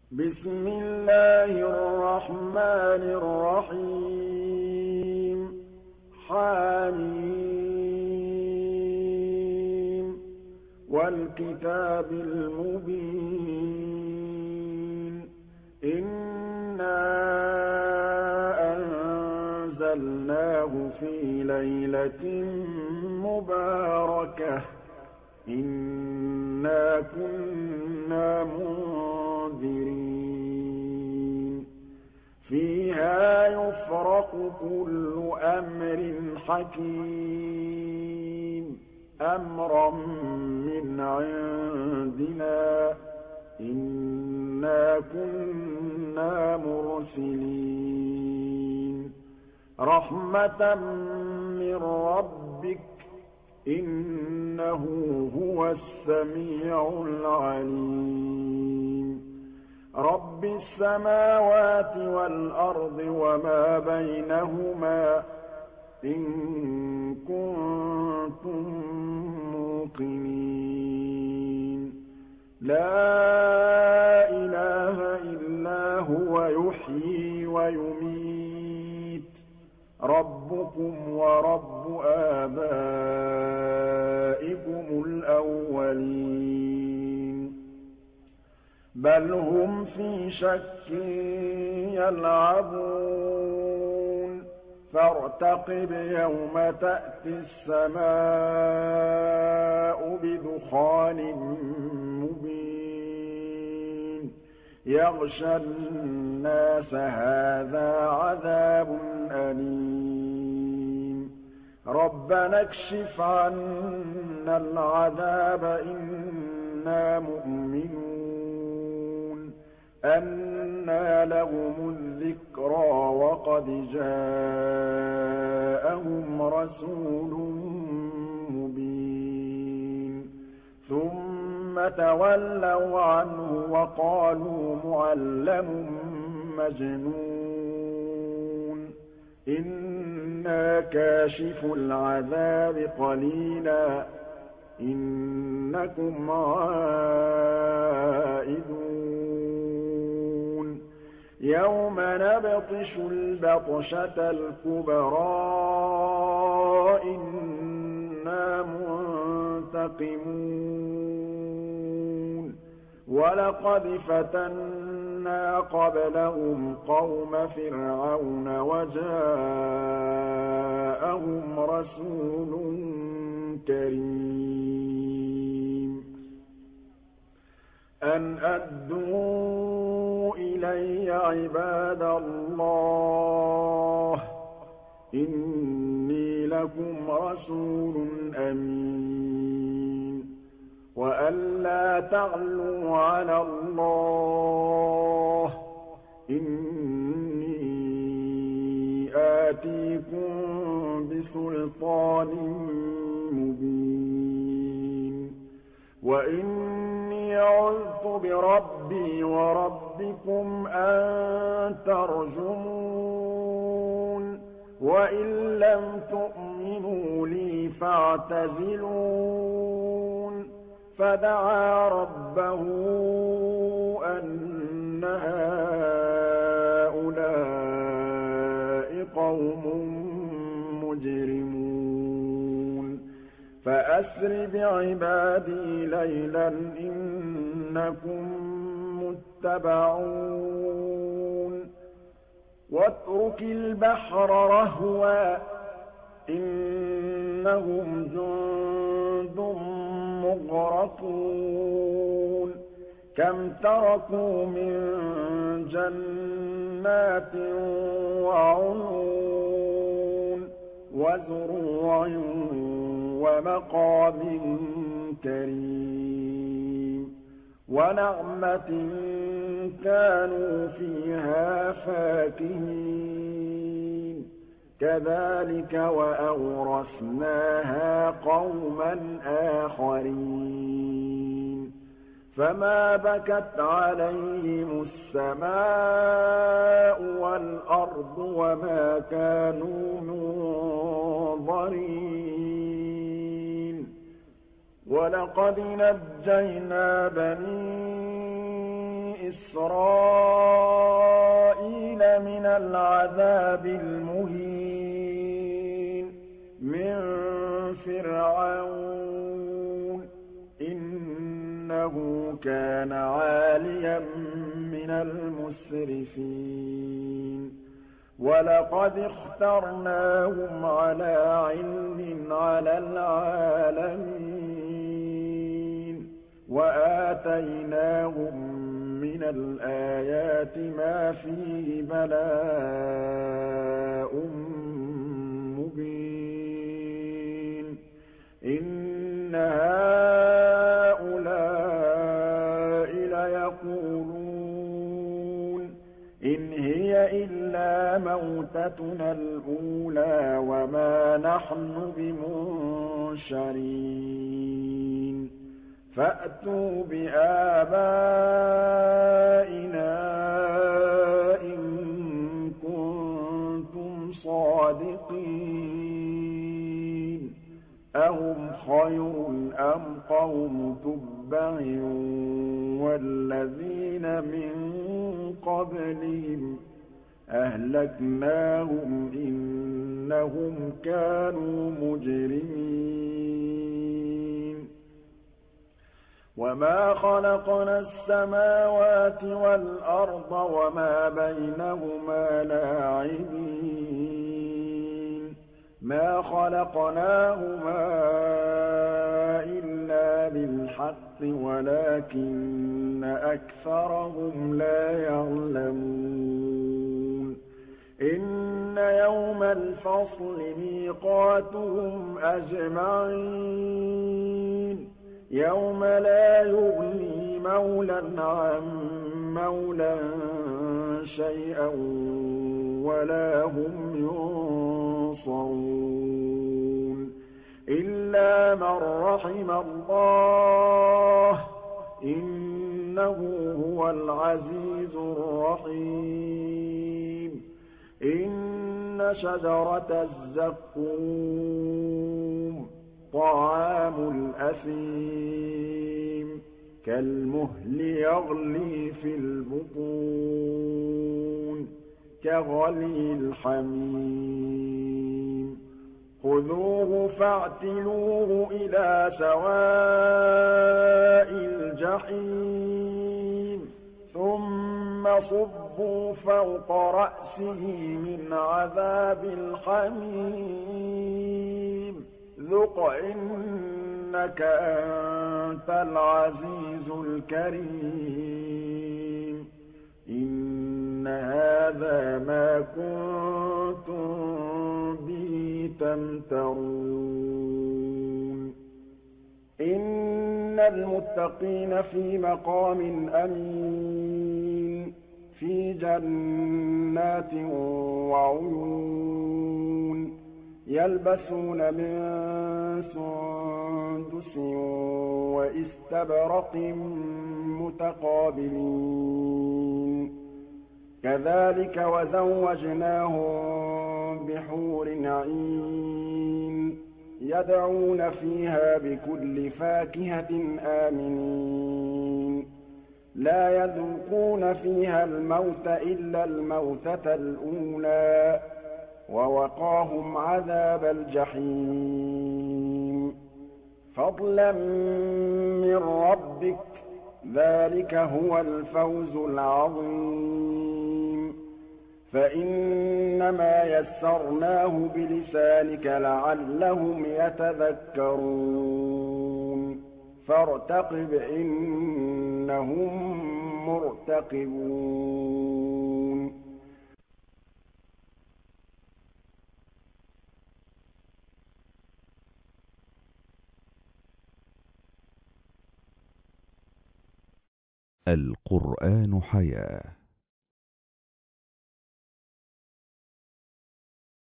بسم الله الرحمن الرحيم حم والكتاب المبين إنا أنزلناه في ليلة مباركة إنا كنا منذرين فيها يفرق كل أمر حكيم أمرا من عندنا إنا كنا مرسلين رحمة من ربك إنه هو السميع العليم رب السماوات والأرض وما بينهما إن كنتم موقنين لا إله إلا هو يحيي ويميت ربكم ورب آبائكم الأولين بل هم في شك يلعبون فارتقب يوم تأتي السماء بدخان مبين يغشى الناس هذا عذاب أليم ربنا اكشف عنا العذاب إنا مؤمنون أنى لهم الذكرى وقد جاءهم رسول مبين ثم تولوا عنه وقالوا معلم مجنون إنا كاشف العذاب قليلا إنكم عائدون يوم نبطش البطشة الكبرى إنا منتقمون ولقد فتنا قبلهم قوم فرعون وجاءهم رسول كريم أن أدوا إلي عباد الله إني لكم رسول أمين وأن لا تعلوا على الله إني آتيكم بسلطان مبين وإني عذت بربي وربكم أن ترجمون وإن لم تؤمنوا لي فاعتزلون فدعا ربه أن هؤلاء قوم مجرمون فأسر بعبادي ليلا إنكم متبعون واترك البحر رهوا إنهم جند مغرقون كم تركوا من جنات وعيون وزروع ومقام كريم ونعمة كانوا فيها فاكهين كذلك وأورثناها قوما آخرين فما بكت عليهم السماء والأرض وما كانوا منظرين ولقد نجينا بني إسرائيل العذاب المهين من فرعون إنه كان عاليا من المسرفين ولقد اخترناهم على علم على العالمين وآتيناهم من الآيات ما فيه بلاء مبين إن هؤلاء ليقولون إن هي إلا موتتنا الأولى وما نحن بمنشرين فأتوا بآبائنا إن كنتم صادقين أهم خير أم قوم تبع والذين من قبلهم أهلكناهم إنهم كانوا مجرمين وما خلقنا السماوات والأرض وما بينهما لاعبين ما خلقناهما إلا بالحق ولكن أكثرهم لا يعلمون إن يوم الفصل ميقاتهم أجمعين يوم لا يغني مولى عن مولى شيئا ولا هم ينصرون إلا من رحم الله إنه هو العزيز الرحيم إن شجرة الزقوم طعام الأثيم كالمهل يغلي في البطون كغلي الحميم خذوه فاعتلوه إلى سواء الجحيم ثم صبوا فوق رأسه من عذاب الحميم ذق إنك أنت العزيز الكريم إن هذا ما كنتم به تمترون إن المتقين في مقام أمين في جنات وعيون يلبسون من سندس وإستبرق متقابلين كذلك وزوجناهم بحور عين يدعون فيها بكل فاكهة آمنين لا يذوقون فيها الموت إلا الموتة الأولى ووقاهم عذاب الجحيم فضلا من ربك ذلك هو الفوز العظيم فإنما يسرناه بلسانك لعلهم يتذكرون فارتقب إنهم مرتقبون القرآن حياة